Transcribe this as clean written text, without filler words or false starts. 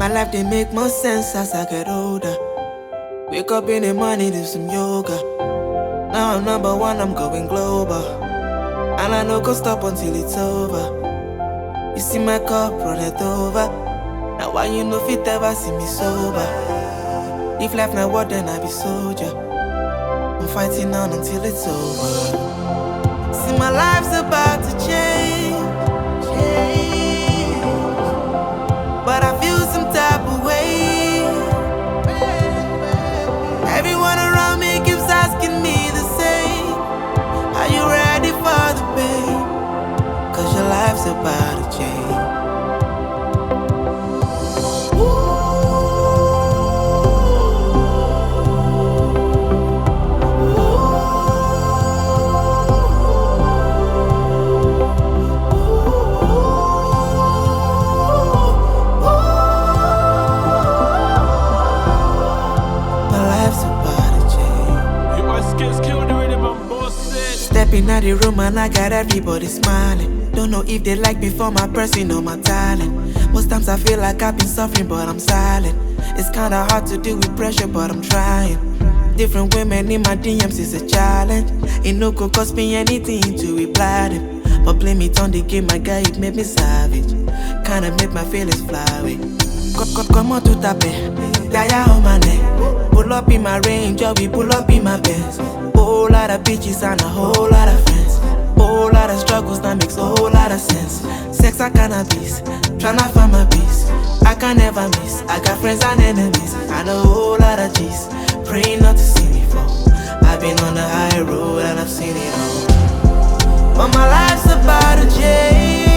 My life didn't make more sense as I get older. Wake up in the morning, do some yoga. Now I'm number one, I'm going global. And I no go stop until it's over. You see my cup, run it over. Now why you no fit ever see me sober? If life not what, then I be soldier. I'm fighting on until it's over. See my life's about to change, but I feel some type of way. Everyone around me keeps asking me the same. Are you ready for the pain? Cause your life's about to change. Stepping out the room and I got everybody smiling. Don't know if they like me for my person or my talent. Most times I feel like I've been suffering but I'm silent. It's kinda hard to deal with pressure but I'm trying. Different women in my DMs is a challenge. It no go cost me anything to reply them. But blame it on the game, my guy, it made me savage. Kinda make my feelings fly away. Come on to tape, Yaya on my neck. Pull up in my Range, or we pull up in my Benz. Whole lot of bitches and a whole lot of friends. Whole lot of struggles that makes a whole lot of sense. Sex and cannabis, tryna find my peace. I can never miss, I got friends and enemies. And a whole lot of G's, praying not to see me fall. I've been on the high road and I've seen it all. But my life's about to change.